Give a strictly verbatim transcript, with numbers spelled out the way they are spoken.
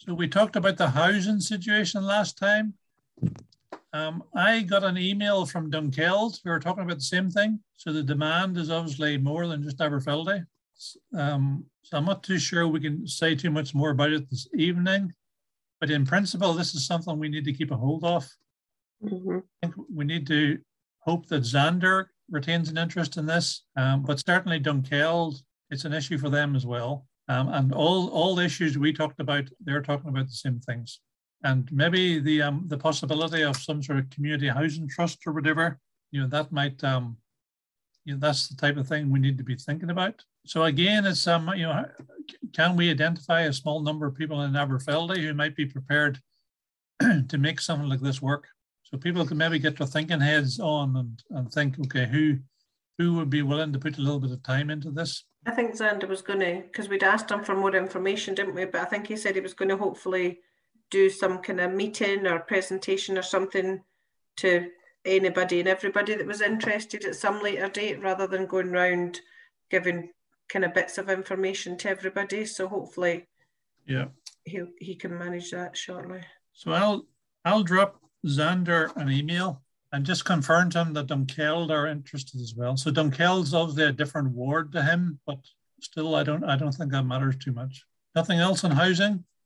So we talked about the housing situation last time. Um, I got an email from Dunkeld who are talking about the same thing. So the demand is obviously more than just Aberfeldy. Um, so I'm not too sure we can say too much more about it this evening. But in principle, this is something we need to keep a hold of. Mm-hmm. I think we need to hope that Xander retains an interest in this, um, but certainly Dunkeld, it's an issue for them as well. Um, and all, all the issues we talked about, they're talking about the same things. And maybe the um, the possibility of some sort of community housing trust or whatever, you know, that might, um, you know, that's the type of thing we need to be thinking about. So again, it's, um, you know, can we identify a small number of people in Aberfeldy who might be prepared to make something like this work? So people can maybe get their thinking heads on and, and think, okay, who who would be willing to put a little bit of time into this? I think Xander was going to, because we'd asked him for more information, didn't we? But I think he said he was going to hopefully do some kind of meeting or presentation or something to anybody and everybody that was interested at some later date, rather than going round giving kind of bits of information to everybody. So hopefully, yeah, he he can manage that shortly. So I'll I'll drop Xander an email and just confirm to him that Dunkeld are interested as well. So Dunkeld's obviously a different ward to him, but still, I don't I don't think that matters too much. Nothing else on housing?